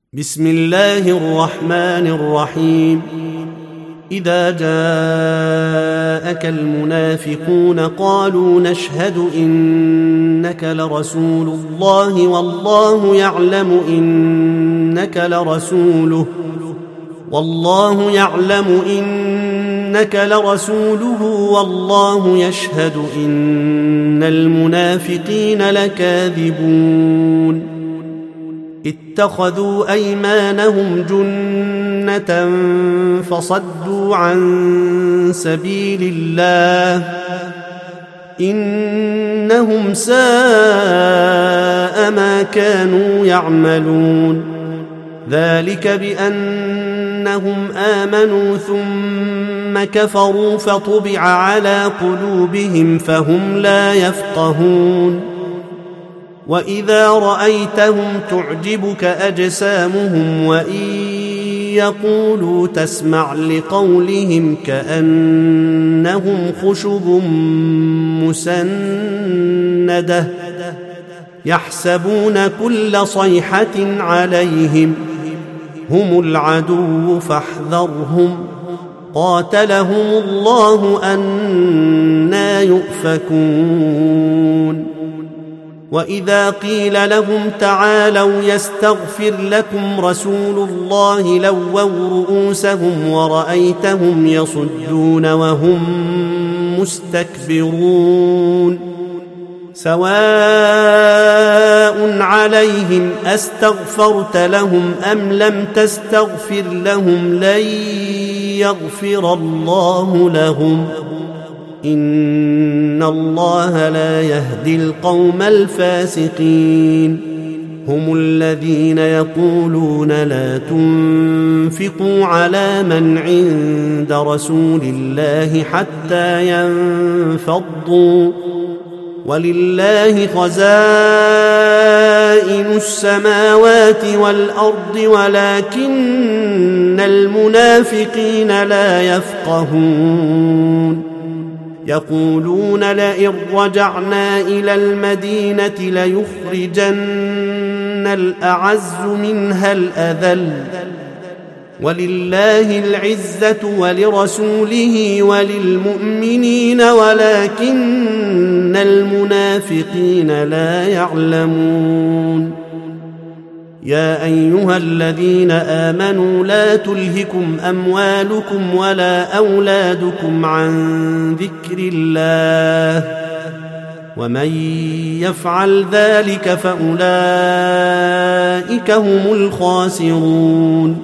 بسم الله الرحمن الرحيم. إذا جاءك المنافقون قالوا نشهد إنك لرسول الله والله يعلم إنك لرسوله والله يشهد إن المنافقين لكاذبون. اتخذوا أيمانهم جنة فصدوا عن سبيل الله إنهم ساء ما كانوا يعملون. ذلك بأنهم آمنوا ثم كفروا فطبع على قلوبهم فهم لا يفقهون. وإذا رأيتهم تعجبك أجسامهم وإن يقولوا تسمع لقولهم كأنهم خشب مسندة يحسبون كل صيحة عليهم هم العدو فاحذرهم قاتلهم الله أنى يؤفكون. وإذا قيل لهم تعالوا يستغفر لكم رسول الله لووا رؤوسهم ورأيتهم يصدون وهم مستكبرون. سواء عليهم أستغفرت لهم أم لم تستغفر لهم لن يغفر الله لهم إن الله لا يهدي القوم الفاسقين. هم الذين يقولون لا تنفقوا على من عند رسول الله حتى ينفضوا ولله خزائن السماوات والأرض ولكن المنافقين لا يفقهون. يقولون لئن رجعنا إلى المدينة ليخرجن الأعز منها الأذل ولله العزة ولرسوله وللمؤمنين ولكن المنافقين لا يعلمون. يا أيها الذين آمنوا لا تلهكم أموالكم ولا أولادكم عن ذكر الله ومن يفعل ذلك فأولئك هم الخاسرون.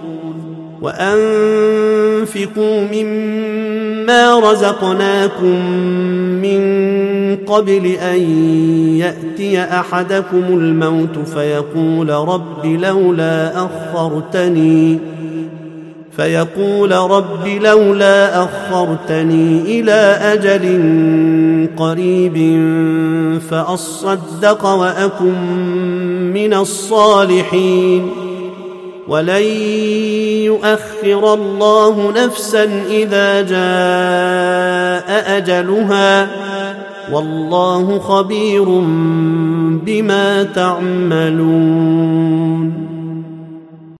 وأنفقوا مما رزقناكم من قبل أن يأتي أحدكم الموت فيقول رب لولا أخرتني إلى أجل قريب فأصدق وأكن من الصالحين. ولن يؤخر الله نفسا إذا جاء أجلها والله خبير بما تعملون.